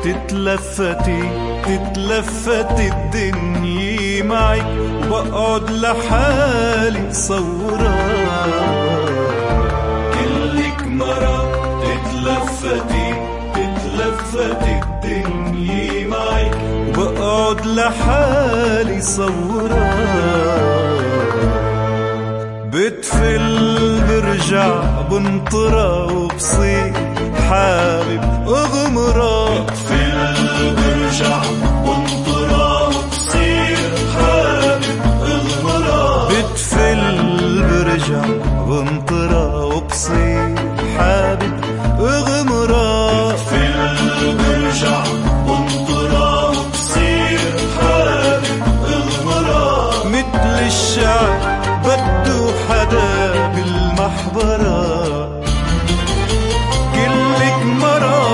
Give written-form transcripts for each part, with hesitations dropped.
تتلفتي الدنيا معك وبقعد لحالي صوراك. كلك مرة تتلفتي الدنيا معك وبقعد لحالي صوراك. بتفل برجع بنطرة وبصير حابب اغمرة. بتفل برجع بنطرة وبصير حابب اغمرة. بتفل برجع بنطرة وبصير حابب اغمرة. بتفل برجع بنطرة وبصير حابب اغمرة. مثل الشعر بده حدا بالمحبرة. كلك مرة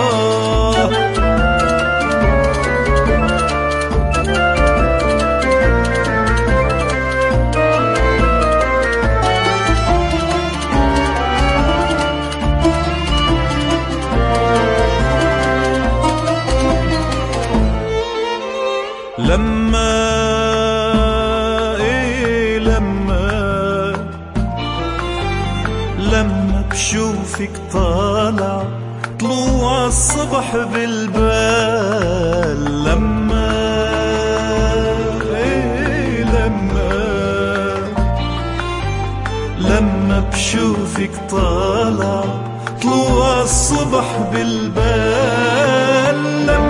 لما بشوفك طالع طلوع الصبح بالبال. لما بشوفك طالع طلوع الصبح بالبال.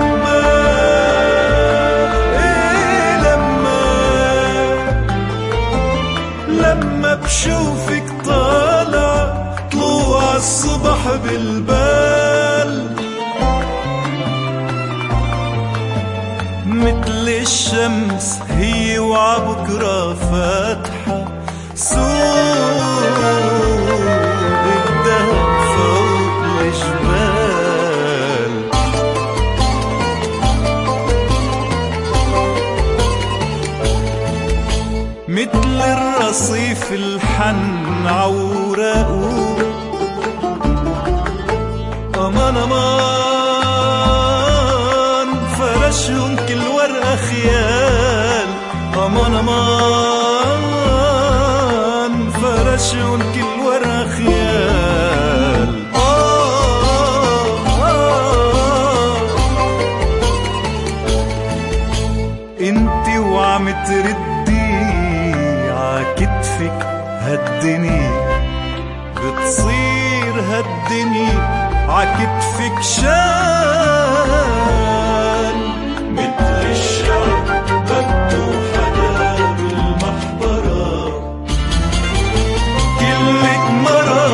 لما بشوفك طالع طلوع الصبح بالبال. مثل الشمس هي وعبكرة فاتحة سوق الدهب فوق الجبال. مثل الرصيف الحن عوراقه أمان أمان فرشهم كل ورقة خيال. أمان أمان فرشهم كل ورقة خيال. انتي وعم تردي عكتفك هالدنيا بتصير هالدنيا عكتفك شان. مثل الشعر بده حدا بالمحبرة. كلك مرة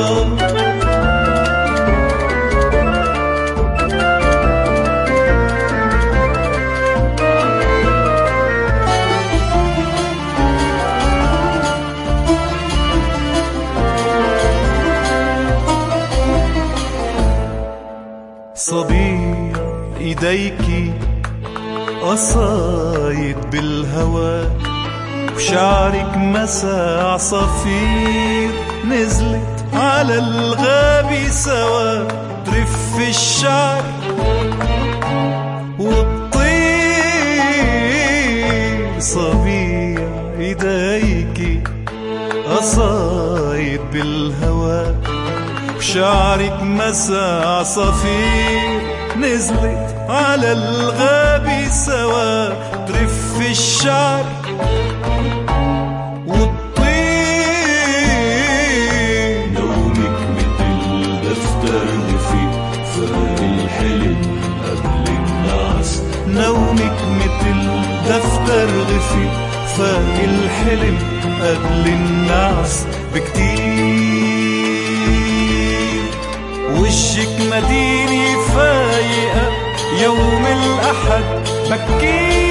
صبية ايديكي قصايد بالهوا وشعرك مسا عصافير نزلت على الغابة سوا. ترف الشعر والطير. صبية ايديكي قصايد بالهوا وشعرك مسا عصافير نزلت على الغابة سوا. ترف الشعر والطير. نومك مثل دفتر غفير فاق الحلم قبل النعس. نومك مثل دفتر غفير فاق الحلم قبل النعس بكتير. وشك مديني فايقة يوم الأحد بكير.